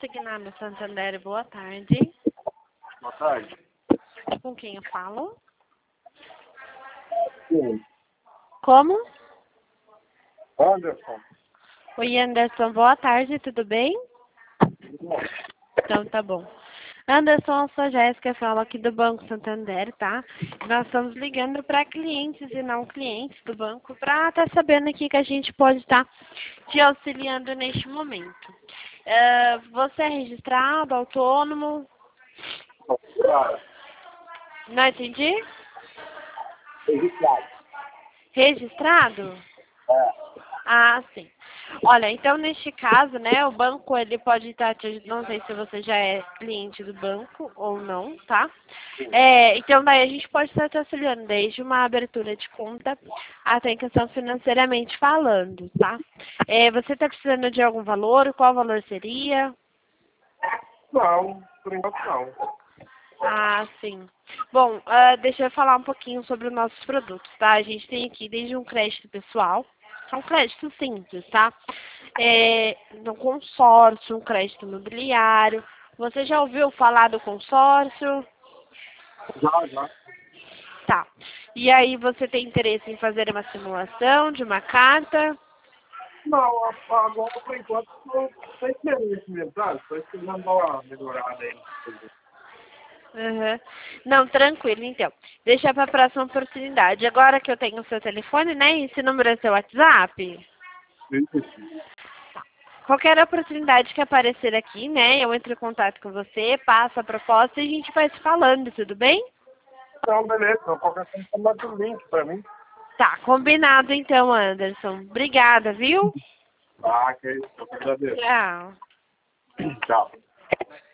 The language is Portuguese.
Consignado Santander, boa tarde. Boa tarde. Com quem eu falo? Sim. Como? Anderson. Oi, Anderson, boa tarde, tudo bem? Então, tá bom. Anderson, eu sou a Jéssica, falo aqui do Banco Santander, tá? Nós estamos ligando para clientes e não clientes do banco para estar sabendo aqui que a gente pode estar te auxiliando neste momento. Você é registrado, autônomo? Claro. Não entendi? Registrado. Registrado? É. Ah, sim. Olha, então neste caso, né, o banco ele pode estar não sei se você já é cliente do banco ou não, tá? Então daí a gente pode estar te auxiliando desde uma abertura de conta até em questão financeiramente falando, tá? Você está precisando de algum valor? Qual valor seria? Não, por enquanto não. Ah, sim. Bom, deixa eu falar um pouquinho sobre os nossos produtos, tá? A gente tem aqui desde um crédito pessoal, é um crédito simples, tá? No consórcio, um crédito imobiliário. Você já ouviu falar do consórcio? Já. Tá. E aí você tem interesse em fazer uma simulação de uma carta? Não, agora por enquanto não tem interesse mesmo, sabe? Estou esperando dar uma melhorada aí. Uhum. Não, tranquilo, então. Deixa para a próxima oportunidade. Agora que eu tenho o seu telefone, né? Esse número é seu WhatsApp? Qualquer oportunidade que aparecer aqui, né? Eu entro em contato com você, passo a proposta e a gente vai se falando, tudo bem? Não, beleza. Então, qualquer coisa, manda o link pra mim. Tá, combinado então, Anderson. Obrigada, viu? Ah, que é isso. Eu que agradeço. Tchau. Tchau.